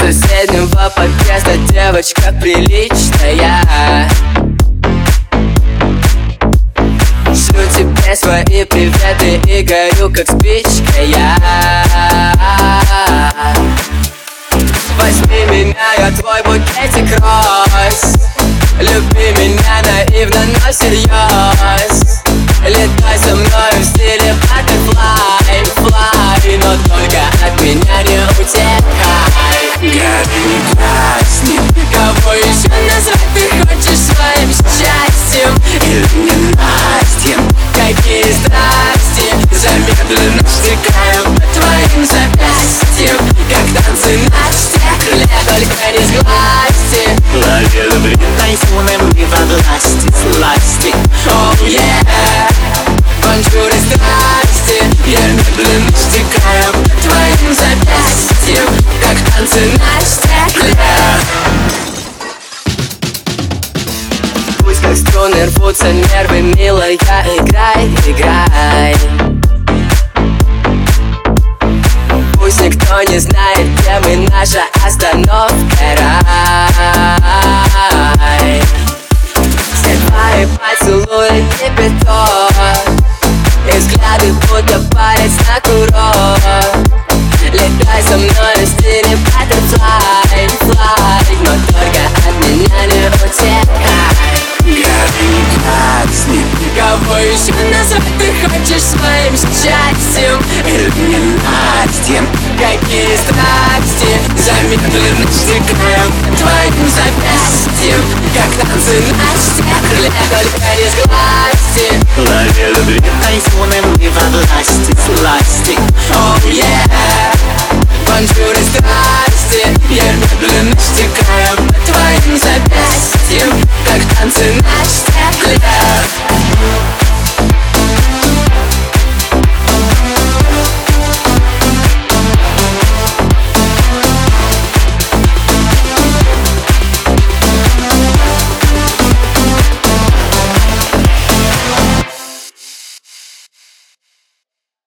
соседнего подъезда девочка приличная. Шлю тебе свои приветы и горю как спичка я. Возьми меня, я твой букетик роз. Люби меня наивно, но всерьез. Летай со мной в стиле butterfly, fly, но только от меня не утекай. Гори краснем. Кого еще назвать ты хочешь своим счастьем? Или ненастьем. Какие страсти замедленно стекают по твоим запястьям, как танцы на стекле, только не сглазьте. Лови любви тайфуном и во власти сласти. Oh yeah, бонжур и страсти. Я медленно стекаю по твоим запястьям, как танцы на стекле. Пусть как струны рвутся нервы, милая, играй, играй. Пусть никто не знает, где мы, наша остановка рай. Все твои поцелуи кипяток, и взгляды будто палец на курок. Летай со мной в стиле butterfly, fly, но только от меня не утекай. Гори краснем. Кого еще назвать ты хочешь своим счастьем? Или ненастьем. Какие страсти замедленно стекают по твоим запястьям, как танцы на стекле, только не сглазьте. Лови любви тайфуном и во власти сласти. Oh yeah, бонжур и страсти. Я медленно стекаю по твоим запястьям, как танцы на стекле.